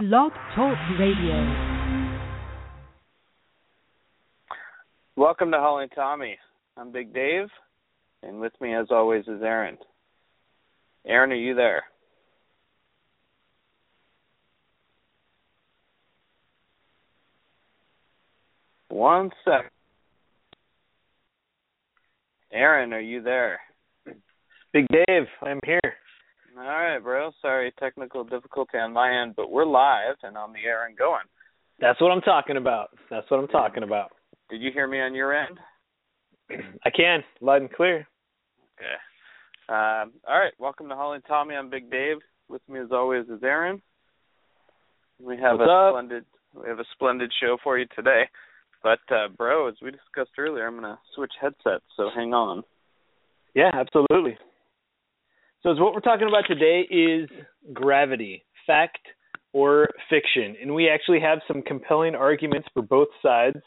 Blog Talk Radio. Welcome to Holly and Tommy. I'm Big Dave, and with me, as always, is Aaron. Aaron, are you there? One sec. Aaron, are you there? Big Dave, I'm here. All right, bro. Sorry, technical difficulty on my end, but we're live and on the air and going. That's what I'm talking about. Did you hear me on your end? I can, loud and clear. Okay. All right, welcome to Holly and Tommy. I'm Big Dave. With me, as always, is Aaron. We have a splendid show for you today. But, bro, as we discussed earlier, I'm going to switch headsets, so hang on. Yeah, absolutely. So what we're talking about today is Gravity, fact or fiction. And we actually have some compelling arguments for both sides.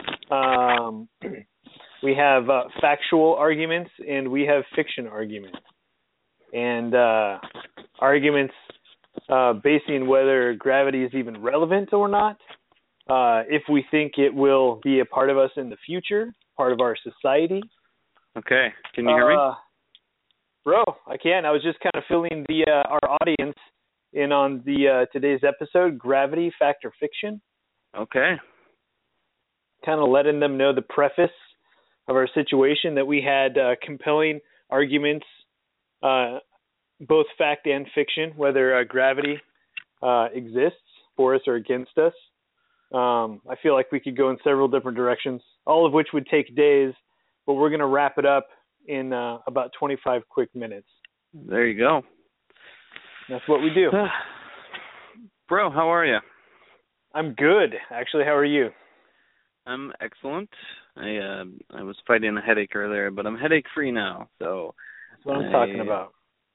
We have factual arguments and we have fiction arguments. And arguments basing whether gravity is even relevant or not, if we think it will be a part of us in the future, part of our society. Okay. Can you hear me? Bro, I can. I was just kind of filling our audience in on the today's episode, Gravity, Fact or Fiction. Okay. Kind of letting them know the preface of our situation, that we had compelling arguments, both fact and fiction, whether gravity exists for us or against us. I feel like we could go in several different directions, all of which would take days, but we're going to wrap it up in about 25 quick minutes. There you go. That's what we do. Bro, how are you? I'm good. Actually, how are you? I'm excellent. I was fighting a headache earlier, but I'm headache-free now. So that's what I'm talking about.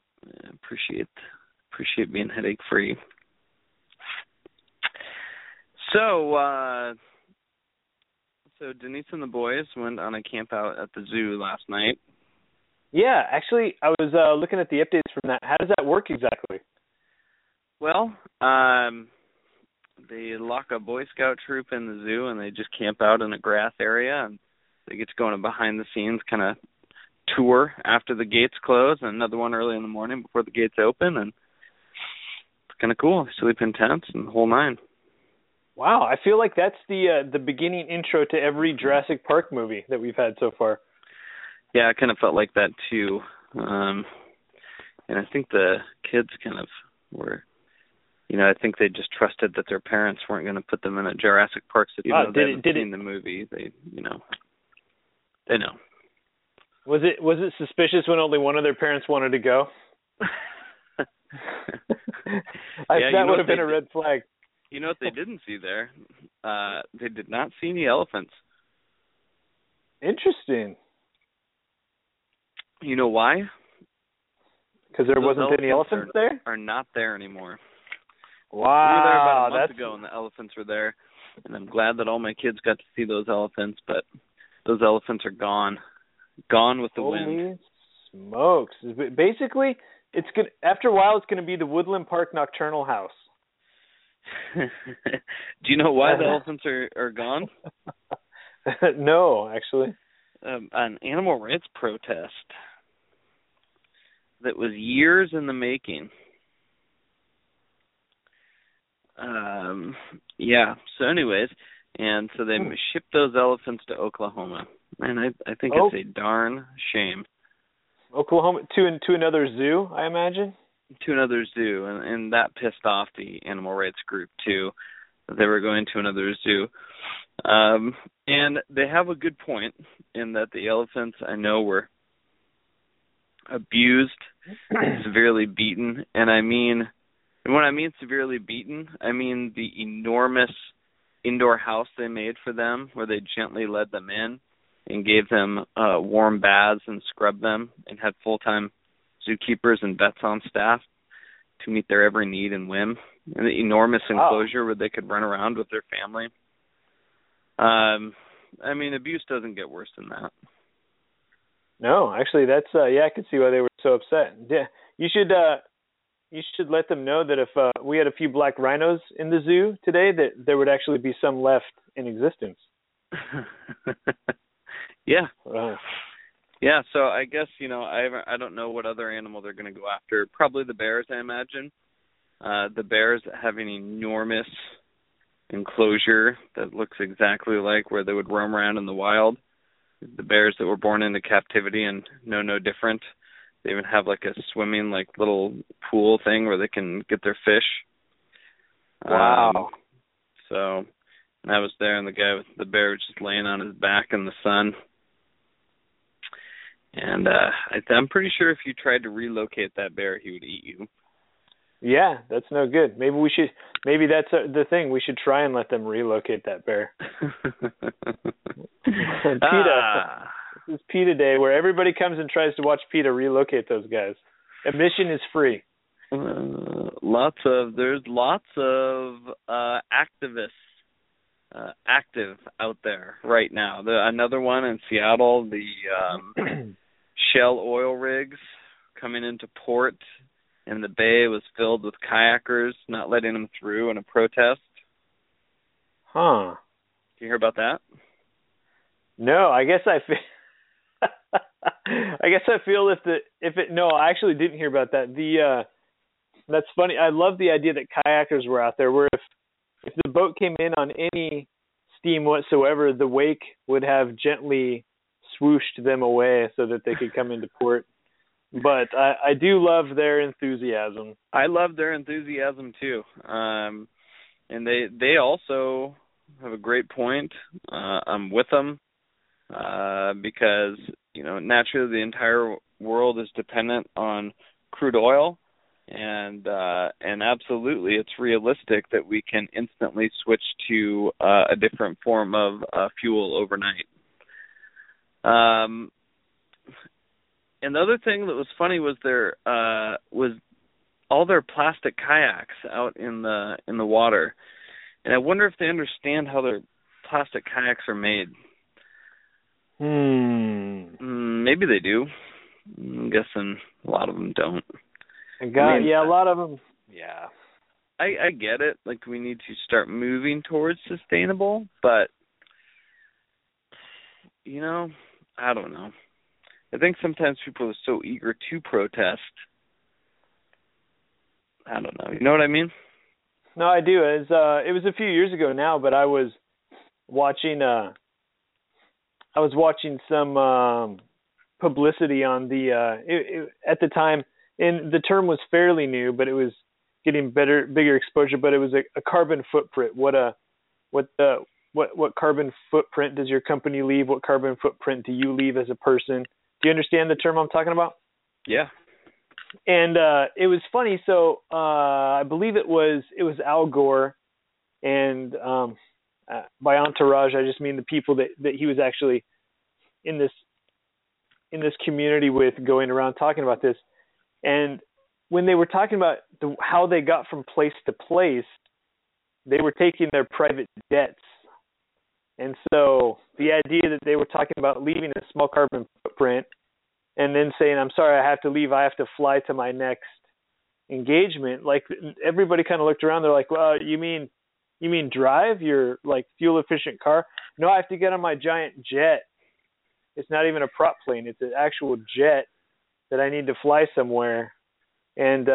Appreciate being headache-free. So Denise and the boys went on a camp out at the zoo last night. Yeah, actually, I was looking at the updates from that. How does that work exactly? Well, they lock a Boy Scout troop in the zoo, and they just camp out in a grass area, and they get to go on a behind-the-scenes kind of tour after the gates close, and another one early in the morning before the gates open, and it's kind of cool. They sleep in tents and the whole nine. Wow, I feel like that's the beginning intro to every Jurassic Park movie that we've had so far. Yeah, I kind of felt like that too. And I think the kids kind of were, I think they just trusted that their parents weren't going to put them in a Jurassic Park city. Even though they hadn't seen the movie, they know. Was it suspicious when only one of their parents wanted to go? That would have been a red flag. You know what they didn't see there? They did not see any elephants. Interesting. You know why? Because there wasn't any elephants there? Are not there anymore. Wow. We were there about a month ago, and the elephants were there. And I'm glad that all my kids got to see those elephants, but those elephants are gone. Gone with the wind. Holy smokes. Basically, it's good. After a while, it's going to be the Woodland Park Nocturnal House. Do you know why the elephants are gone? No, actually. An animal rights protest that was years in the making. So anyways, and so they shipped those elephants to Oklahoma. And I think it's a darn shame. Oklahoma, to another zoo, I imagine? To another zoo, and that pissed off the animal rights group too. They were going to another zoo. And they have a good point in that the elephants, I know, were abused, severely beaten. And when I mean severely beaten, I mean the enormous indoor house they made for them, where they gently led them in and gave them warm baths and scrubbed them, and had full-time zookeepers and vets on staff to meet their every need and whim. And the enormous enclosure where they could run around with their family. Abuse doesn't get worse than that. No, actually, that's I could see why they were so upset. Yeah, you should you should let them know that if we had a few black rhinos in the zoo today, that there would actually be some left in existence. Yeah. Uh, Yeah, so I guess, I don't know what other animal they're going to go after. Probably the bears, I imagine. The bears have an enormous enclosure that looks exactly like where they would roam around in the wild. The bears that were born into captivity and know no different. They even have like a swimming little pool thing where they can get their fish. Wow. So and I was there, and the guy with the bear was just laying on his back in the sun. And I'm pretty sure if you tried to relocate that bear, he would eat you. Yeah, that's no good. Maybe that's the thing. We should try and let them relocate that bear. PETA. This is PETA Day, where everybody comes and tries to watch PETA relocate those guys. Admission is free. There's lots of activists active out there right now. Another one in Seattle, the Shell oil rigs coming into port in the bay was filled with kayakers, not letting them through in a protest. Huh. Did you hear about that? No, I guess I feel. I feel no, I actually didn't hear about that. That's funny. I love the idea that kayakers were out there. Where if the boat came in on any steam whatsoever, the wake would have gently swooshed them away so that they could come into port. But I do love their enthusiasm. I love their enthusiasm too. And they also have a great point. I'm with them because naturally the entire world is dependent on crude oil, and absolutely it's realistic that we can instantly switch to a different form of fuel overnight. And the other thing that was funny was was all their plastic kayaks out in the water, and I wonder if they understand how their plastic kayaks are made. Maybe they do. I'm guessing a lot of them don't. A lot of them. Yeah. I get it. We need to start moving towards sustainable, but I don't know. I think sometimes people are so eager to protest. I don't know. You know what I mean? No, I do. It was a few years ago now, but I was watching some publicity on at the time, and the term was fairly new, but it was getting bigger exposure. But it was a carbon footprint. What carbon footprint does your company leave? What carbon footprint do you leave as a person? Do you understand the term I'm talking about? Yeah. And it was funny. So I believe it was Al Gore, and by entourage I just mean the people that he was actually in this community with, going around talking about this. And when they were talking about how they got from place to place, they were taking their private jets. And so the idea that they were talking about leaving a small carbon footprint and then saying, I'm sorry, I have to leave, I have to fly to my next engagement, everybody kind of looked around. They're like, well, you mean drive your fuel efficient car? No, I have to get on my giant jet. It's not even a prop plane. It's an actual jet that I need to fly somewhere. And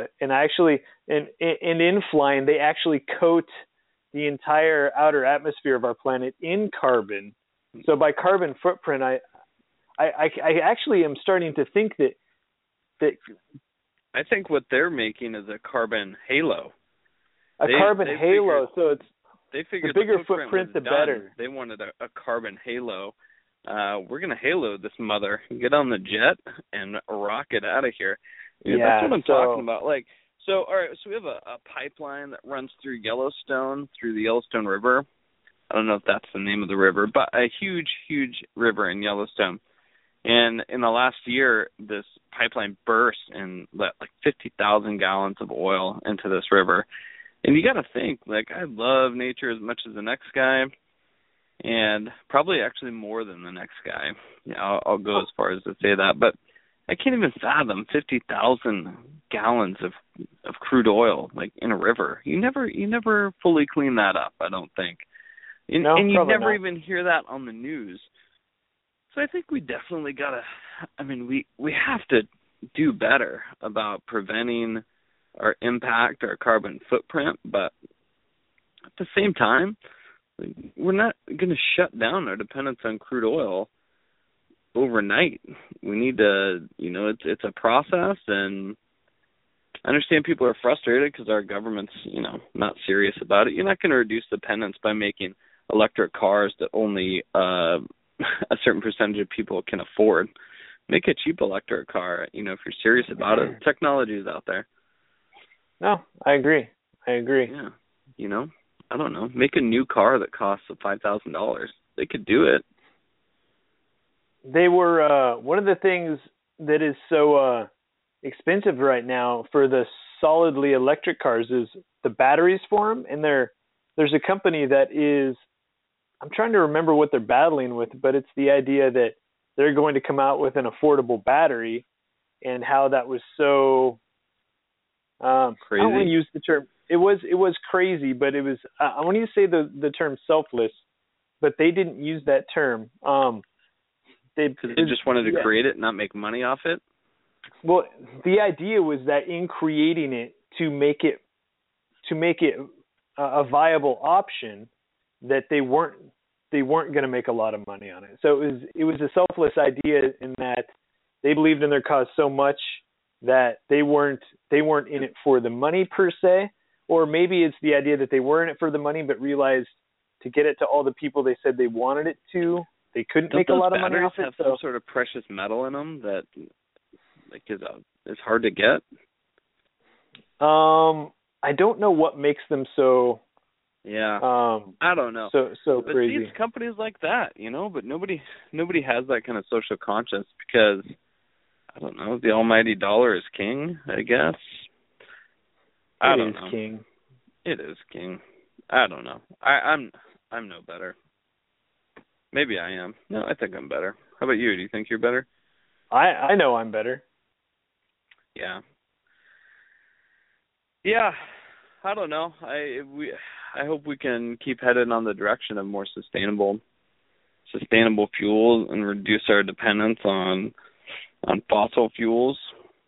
in flying, they actually coat the entire outer atmosphere of our planet in carbon. So by carbon footprint, I actually am starting to think that I think what they're making is a carbon halo. Carbon halo. So they figured the bigger footprint, the better. They wanted a carbon halo. We're gonna halo this mother, get on the jet and rock it out of here. That's what I'm talking about. So all right, so we have a pipeline that runs through Yellowstone, through the Yellowstone River. I don't know if that's the name of the river, but a huge, huge river in Yellowstone. And in the last year, this pipeline burst and let 50,000 gallons of oil into this river. And you got to think, I love nature as much as the next guy, and probably actually more than the next guy. I'll go as far as to say that, but I can't even fathom 50,000 gallons of crude oil like in a river. You never fully clean that up, I don't think. And you never even hear that on the news. So I think we definitely we have to do better about preventing our impact, our carbon footprint, but at the same time, we're not going to shut down our dependence on crude oil overnight. We need to, it's a process, and I understand people are frustrated because our government's, not serious about it. You're not going to reduce dependence by making electric cars that only a certain percentage of people can afford. Make a cheap electric car, if you're serious about it. Technology is out there. No, I agree. Yeah. I don't know. Make a new car that costs $5,000. They could do it. They were one of the things that is so expensive right now for the solidly electric cars is the batteries for them. And there's a company that is, I'm trying to remember what they're battling with, but it's the idea that they're going to come out with an affordable battery, and how that was so crazy. I don't want to use the term. It was crazy, but it was. I want to say the term selfless, but they didn't use that term. They just wanted to create it, not make money off it. Well, the idea was that in creating it to make it a viable option, that they weren't going to make a lot of money on it. So it was a selfless idea in that they believed in their cause so much that they weren't in it for the money per se, or maybe it's the idea that they were in it for the money but realized to get it to all the people they said they wanted it to, they couldn't make a lot of money off it. Have some sort of precious metal in them that is hard to get? I don't know what makes them so. Yeah. I don't know. So but crazy. It's companies like that, but nobody has that kind of social conscience because, I don't know, the almighty dollar is king, I guess. I don't know. King. It is king. I don't know. I'm no better. Maybe I am. No, I think I'm better. How about you? Do you think you're better? I know I'm better. Yeah. Yeah. I don't know. I hope we can keep headed on the direction of more sustainable fuels and reduce our dependence on fossil fuels.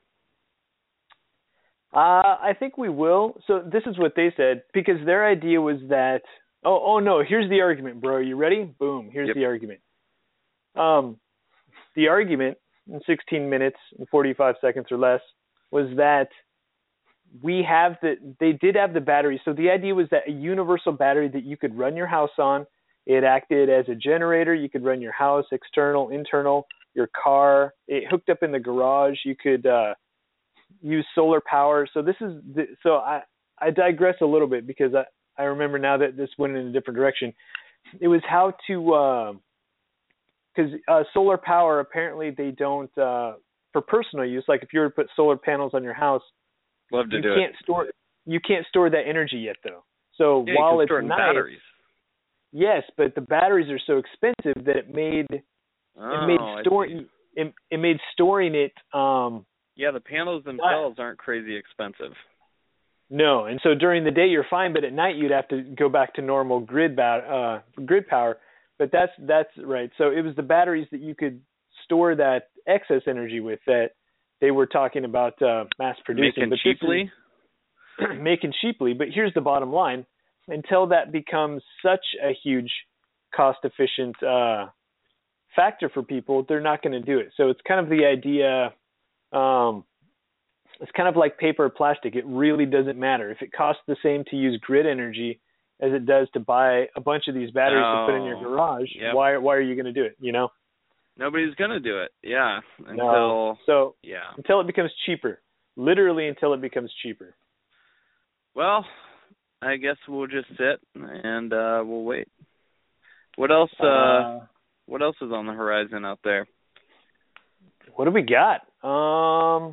I think we will. So this is what they said, because their idea was that, oh no, here's the argument, bro. You ready? Boom. Here's the argument. The argument in 16 minutes and 45 seconds or less was that they did have the battery. So the idea was that a universal battery that you could run your house on, it acted as a generator. You could run your house, external, internal, your car. It hooked up in the garage. You could use solar power. So I digress a little bit because I remember now that this went in a different direction. It was how to, because solar power, apparently they don't, for personal use, like if you were to put solar panels on your house, you can't store that energy yet, though. So while it's nice, batteries. Yes, but the batteries are so expensive that it made storing it. The panels themselves aren't crazy expensive. No, and so during the day you're fine, but at night you'd have to go back to normal grid power. But that's right. So it was the batteries that you could store that excess energy with that they were talking about mass producing. Making cheaply. But here's the bottom line. Until that becomes such a huge cost-efficient factor for people, they're not going to do it. So it's kind of the idea, it's kind of like paper or plastic. It really doesn't matter. If it costs the same to use grid energy as it does to buy a bunch of these batteries to put in your garage, why are you going to do it, Nobody's going to do it, until it becomes cheaper. Literally until it becomes cheaper. Well, I guess we'll just sit and we'll wait. What else What else is on the horizon out there? What do we got? A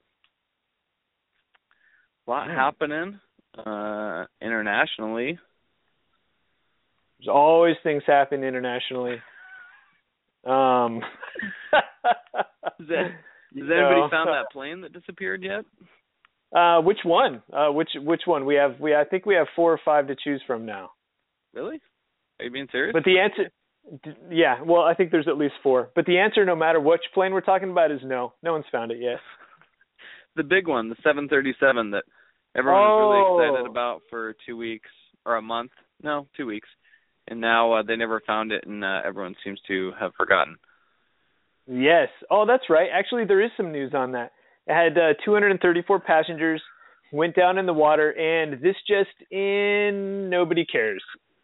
lot happening internationally. There's always things happening internationally. Has anybody found that plane that disappeared yet? Which one? Which one? I think we have 4 or 5 to choose from now. Really? Are you being serious? But the answer, yeah. Well, I think there's at least 4. But the answer, no matter which plane we're talking about, is no. No one's found it yet. The big one, the 737 that everyone was really excited about for 2 weeks or a month. No, 2 weeks. And now they never found it, and everyone seems to have forgotten. Yes. Oh, that's right. Actually, there is some news on that. It had 234 passengers, went down in the water, and this just in, nobody cares.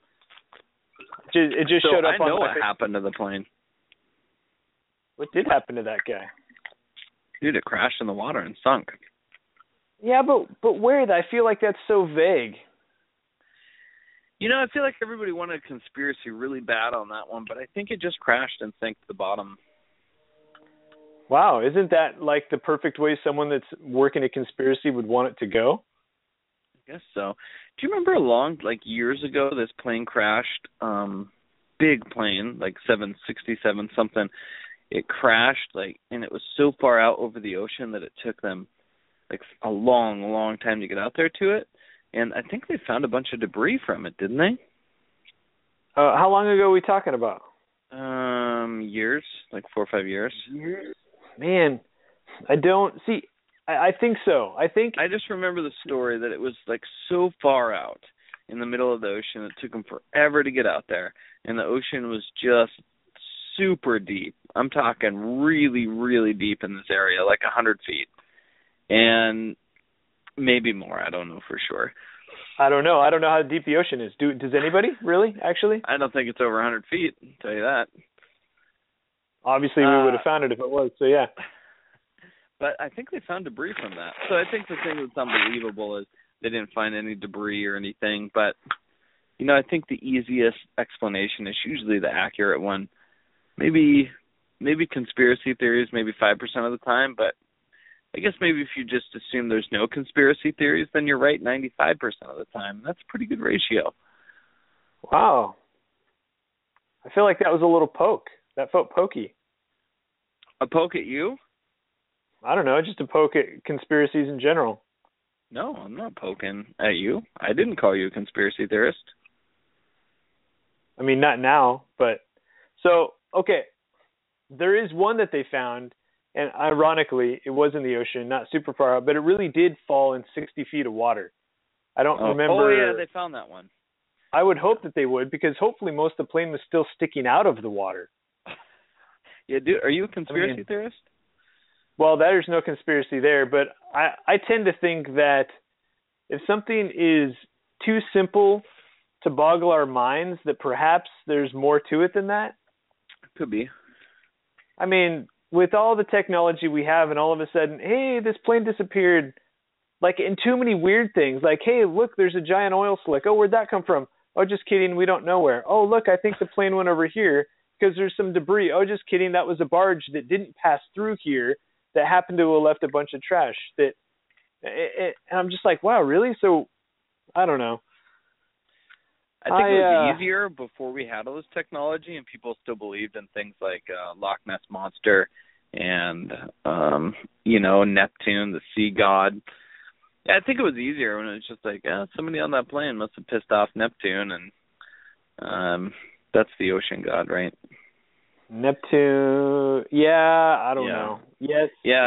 It just showed up on. I know what happened to the plane. What did happen to that guy? Dude, it crashed in the water and sunk. Yeah, but where? I feel like that's so vague. You know, I feel like everybody wanted a conspiracy really bad on that one, but I think it just crashed and sank to the bottom. Wow, isn't that like the perfect way someone that's working a conspiracy would want it to go? I guess so. Do you remember years ago, this plane crashed, big plane, like 767 something. It crashed, and it was so far out over the ocean that it took them, a long, long time to get out there to it. And I think they found a bunch of debris from it, didn't they? How long ago are we talking about? Years, 4 or 5 years. Man, I don't see. I think so. I just remember the story that it was so far out in the middle of the ocean. It took them forever to get out there, and the ocean was just super deep. I'm talking really, really deep in this area, 100 feet, and maybe more. I don't know for sure. I don't know. I don't know how deep the ocean is. Does anybody really? Actually, I don't think it's over 100 feet. I'll tell you that. Obviously, we would have found it if it was. So yeah. But I think they found debris from that. So I think the thing that's unbelievable is they didn't find any debris or anything. But I think the easiest explanation is usually the accurate one. Maybe conspiracy theories, maybe 5% of the time, but I guess maybe if you just assume there's no conspiracy theories, then you're right 95% of the time. That's a pretty good ratio. Wow. I feel like that was a little poke. That felt pokey. A poke at you? I don't know, just a poke at conspiracies in general. No, I'm not poking at you. I didn't call you a conspiracy theorist. I mean, not now, but... So, okay, there is one that they found, and ironically, it was in the ocean, not super far out, but it really did fall in 60 feet of water. I don't remember... Oh, yeah, they found that one. I would hope that they would, because hopefully most of the plane was still sticking out of the water. Yeah, dude, are you a conspiracy theorist? Well, there's no conspiracy there, but I tend to think that if something is too simple to boggle our minds, that perhaps there's more to it than that. Could be. I mean, with all the technology we have, and all of a sudden, hey, this plane disappeared, in too many weird things, hey, look, there's a giant oil slick. Oh, where'd that come from? Oh, just kidding, we don't know where. Oh, look, I think the plane went over here because there's some debris. Oh, just kidding, that was a barge that didn't pass through here that happened to have left a bunch of trash. And I'm just like, wow, really? So, I don't know. I think it was easier before we had all this technology and people still believed in things like Loch Ness Monster and, Neptune, the sea god. Yeah, I think it was easier when it was just somebody on that plane must have pissed off Neptune, and that's the ocean god, right? Neptune, yeah, I don't know. Yes. Yeah.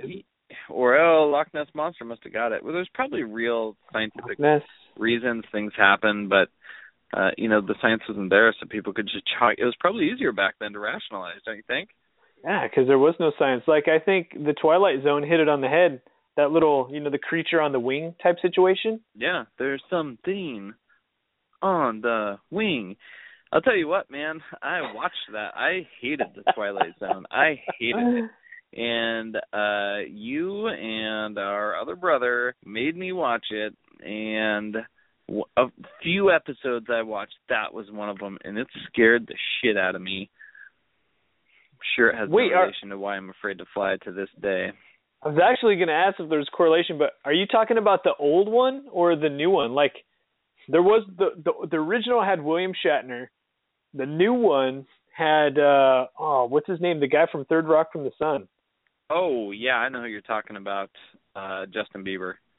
Loch Ness Monster must have got it. Well, there's probably real scientific reasons things happen, but, the science wasn't there, so people could just chalk. It was probably easier back then to rationalize, don't you think? Yeah, because there was no science. I think the Twilight Zone hit it on the head. That little, the creature on the wing type situation. Yeah, there's something on the wing. I'll tell you what, man, I watched that. I hated the Twilight Zone. I hated it. And you and our other brother made me watch it, and a few episodes I watched, that was one of them, and it scared the shit out of me. I'm sure it has no relation to why I'm afraid to fly to this day. I was actually going to ask if there's correlation, but are you talking about the old one or the new one? There was the original had William Shatner. The new one had what's his name? The guy from Third Rock from the Sun. Oh yeah, I know who you're talking about. Justin Bieber.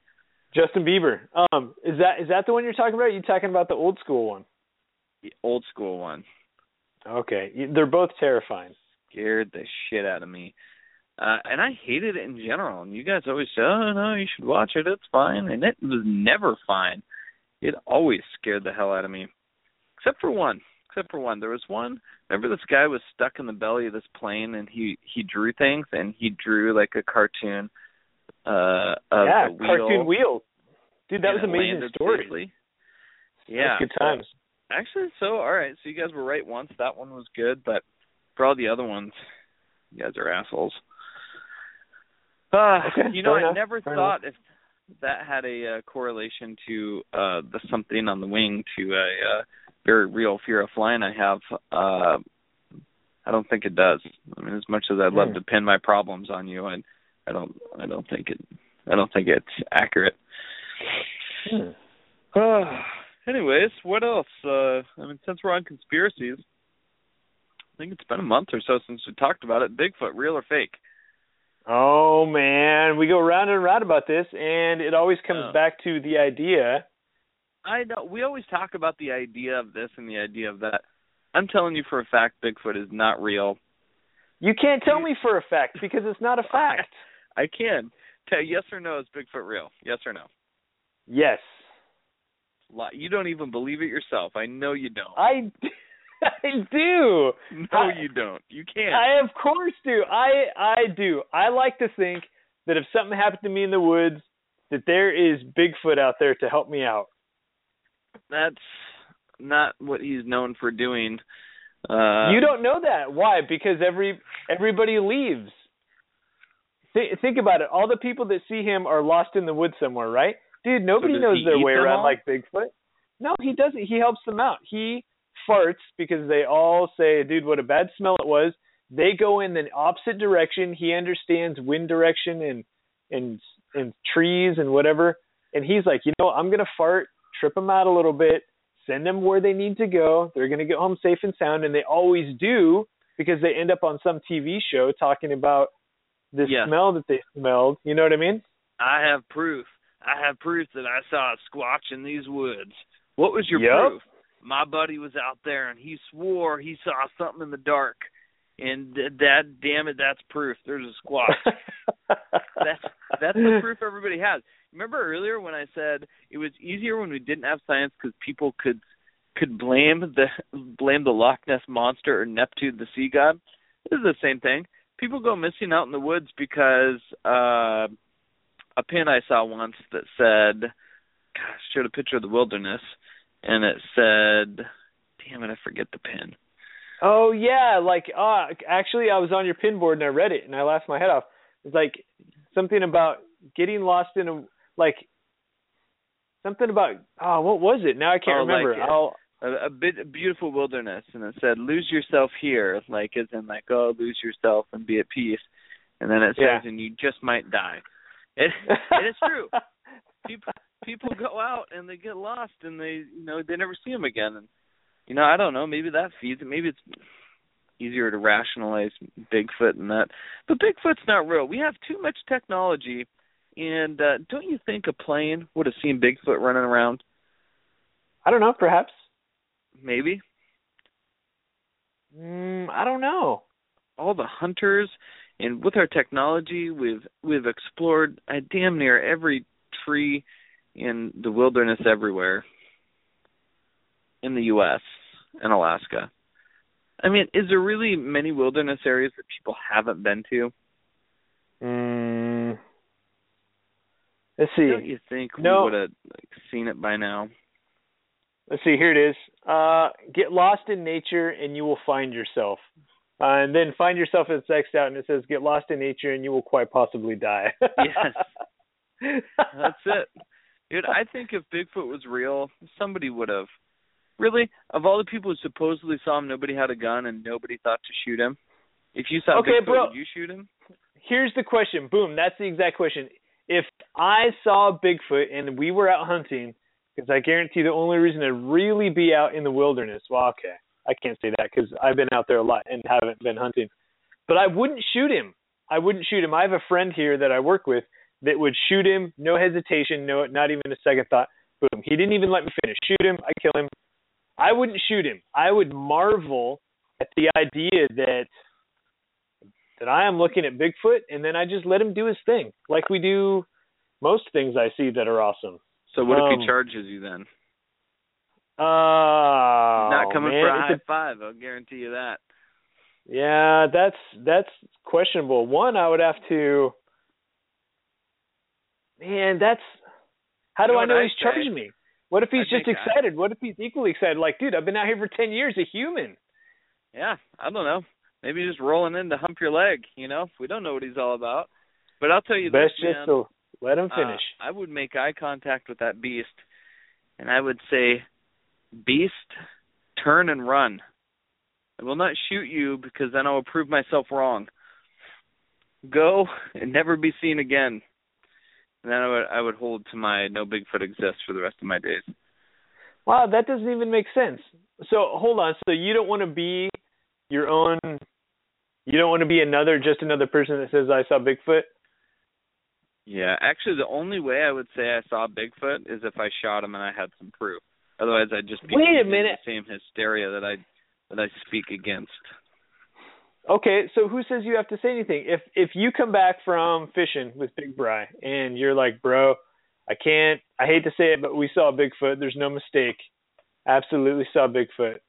Justin Bieber. Is that the one you're talking about? Are you talking about the old school one? The old school one. Okay. They're both terrifying. Scared the shit out of me. And I hated it in general. And you guys always say, oh, no, you should watch it. It's fine. And it was never fine. It always scared the hell out of me. Except for one. There was one. Remember this guy was stuck in the belly of this plane and he drew things and he drew like a cartoon of the wheel. Cartoon wheel. Dude, that was an amazing story. Safely. Yeah. Good times. Actually, all right. So you guys were right once. That one was good. But for all the other ones, you guys are assholes. Okay, I never thought if that had a correlation to the something on the wing to a very real fear of flying I have. I don't think it does. I mean, as much as I'd love to pin my problems on you, I don't think it's accurate. Anyways, what else? I mean, since we're on conspiracies, I think it's been a month or so since we talked about it. Bigfoot, real or fake? Oh, man. We go round and round about this, and it always comes back to the idea. I know. We always talk about the idea of this and the idea of that. I'm telling you for a fact Bigfoot is not real. You can't tell me for a fact because it's not a fact. I can. Tell yes or no, is Bigfoot real? Yes or no? Yes. You don't even believe it yourself. I know you don't. I do. No, you don't. You can't. I of course do. I do. I like to think that if something happened to me in the woods, that there is Bigfoot out there to help me out. That's not what he's known for doing. You don't know that. Why? Because everybody leaves. Think about it. All the people that see him are lost in the woods somewhere, right? Dude, nobody knows their way around like Bigfoot. No, he doesn't. He helps them out. He farts because they all say, dude, what a bad smell it was. They go in the opposite direction. He understands wind direction and trees and whatever. And he's like, I'm going to fart, trip them out a little bit, send them where they need to go. They're going to get home safe and sound. And they always do because they end up on some TV show talking about the smell that they smelled. You know what I mean? I have proof that I saw a squatch in these woods. What was your proof? My buddy was out there and he swore he saw something in the dark. And damn it, that's proof. There's a squatch. That's the proof everybody has. Remember earlier when I said it was easier when we didn't have science because people could blame the Loch Ness Monster or Neptune the sea god? This is the same thing. People go missing out in the woods because a pin I saw once that said, showed a picture of the wilderness, and it said, damn it, I forget the pin. Oh, yeah, actually I was on your pin board and I read it and I laughed my head off. It's like something about getting lost in something about, what was it? Now I can't remember. A beautiful wilderness, and it said, lose yourself here, as in lose yourself and be at peace. And then it says, and you just might die. And it's true. People go out and they get lost and they never see them again. And I don't know. Maybe that feeds it. Maybe it's easier to rationalize Bigfoot and that. But Bigfoot's not real. We have too much technology. And don't you think a plane would have seen Bigfoot running around? I don't know. Perhaps. Maybe. I don't know. All the hunters. And with our technology, we've explored damn near every tree in the wilderness everywhere in the U.S. and Alaska. I mean, is there really many wilderness areas that people haven't been to? Let's see. Don't you think we would have seen it by now? Let's see. Here it is. Get lost in nature and you will find yourself. And then find yourself and sexed out, and it says, get lost in nature and you will quite possibly die. Yes. That's it. Dude, I think if Bigfoot was real, somebody would have. Really? Of all the people who supposedly saw him, nobody had a gun and nobody thought to shoot him? If you saw Bigfoot, would you shoot him? Here's the question. Boom. That's the exact question. If I saw Bigfoot and we were out hunting, because I guarantee the only reason to really be out in the wilderness, well, okay. I can't say that because I've been out there a lot and haven't been hunting. But I wouldn't shoot him. I have a friend here that I work with that would shoot him, no hesitation, not even a second thought. Boom. He didn't even let me finish. Shoot him, I kill him. I wouldn't shoot him. I would marvel at the idea that I am looking at Bigfoot, and then I just let him do his thing, like we do most things I see that are awesome. So what if he charges you then? Not coming for a high five, I'll guarantee you that. Yeah, that's questionable. One, I would have to. Man, that's. How do I know he's charging me? What if he's just excited? What if he's equally excited? Like, dude, I've been out here for 10 years, a human. Yeah, I don't know. Maybe just rolling in to hump your leg. We don't know what he's all about. But I'll tell you Best this, man. Just to let him finish. I would make eye contact with that beast, and I would say, "Beast, turn and run. I will not shoot you because then I will prove myself wrong. Go and never be seen again." And then I would hold to my no Bigfoot exists for the rest of my days. Wow, that doesn't even make sense. So hold on. So you don't want to be your own. You don't want to be just another person that says I saw Bigfoot. Yeah, actually, the only way I would say I saw Bigfoot is if I shot him and I had some proof. Otherwise, I'd just be in the same hysteria that I speak against. Okay, so who says you have to say anything? If you come back from fishing with Big Bry and you're like, bro, I hate to say it, but we saw Bigfoot. There's no mistake. Absolutely saw Bigfoot.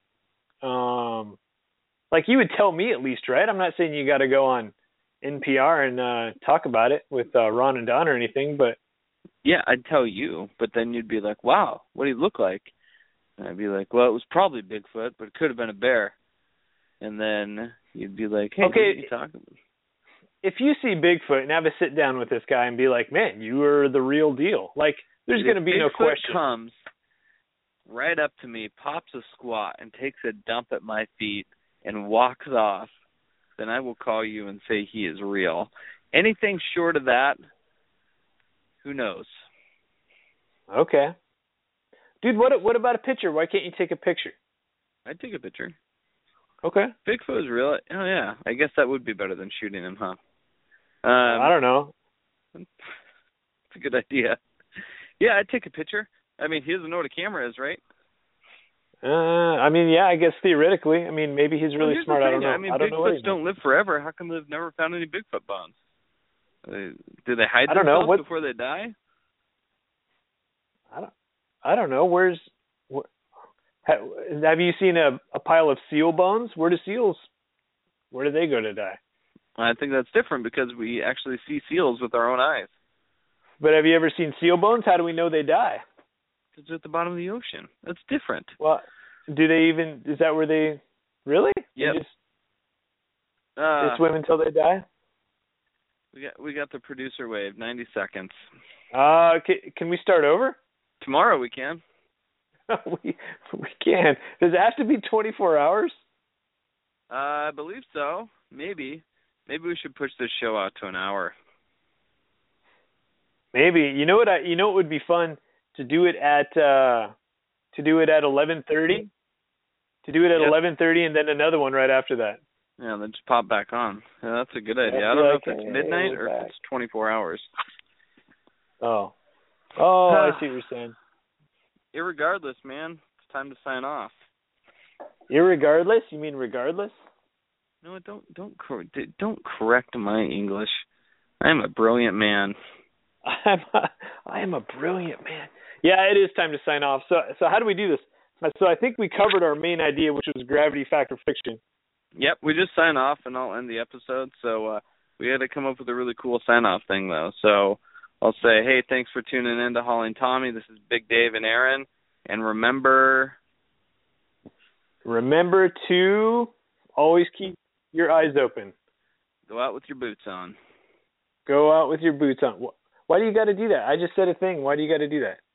Like you would tell me at least, right? I'm not saying you got to go on NPR and talk about it with Ron and Don or anything, but. Yeah, I'd tell you, but then you'd be like, wow, what did he look like? And I'd be like, well, it was probably Bigfoot, but it could have been a bear. And then you'd be like, hey, okay, what are you talking about? If you see Bigfoot and have a sit down with this guy and be like, man, you are the real deal. Like, there's going to be no question. Bigfoot comes right up to me, pops a squat, and takes a dump at my feet and walks off, then I will call you and say he is real. Anything short of that, who knows? Okay. Dude, what about a picture? Why can't you take a picture? I'd take a picture. Okay. Bigfoot is real. Oh, yeah. I guess that would be better than shooting him, huh? I don't know. It's a good idea. Yeah, I'd take a picture. I mean, he doesn't know what a camera is, right? I mean, yeah, I guess theoretically. I mean, maybe he's really smart. I don't know. I mean, Bigfoots don't live forever. How come they've never found any Bigfoot bones? Do they hide themselves before they die? I don't know. Have you seen a pile of seal bones? Where do they go to die? I think that's different because we actually see seals with our own eyes. But have you ever seen seal bones? How do we know they die? It's at the bottom of the ocean. That's different. Well, is that where they, really? Yep. They swim until they die? We got the producer wave, 90 seconds. Can we start over? Tomorrow we can. we can. Does it have to be 24 hours? I believe so. Maybe we should push this show out to an hour. Maybe. You know what would be fun? To do it at 11:30. To do it at 11:30 and then another one right after that. Yeah, then just pop back on. Yeah, that's a good idea. I don't know if it's midnight or if it's 24 hours. Oh, I see what you're saying. Irregardless, man, it's time to sign off. Irregardless? You mean regardless? No, don't correct my English. I am a brilliant man. I am a brilliant man. Yeah, it is time to sign off. So how do we do this? So I think we covered our main idea, which was gravity factor fiction. Yep, we just sign off and I'll end the episode. So we had to come up with a really cool sign-off thing, though. So I'll say, hey, thanks for tuning in to Hauling Tommy. This is Big Dave and Aaron. And remember to always keep your eyes open. Go out with your boots on. Go out with your boots on. Why do you got to do that? I just said a thing. Why do you got to do that?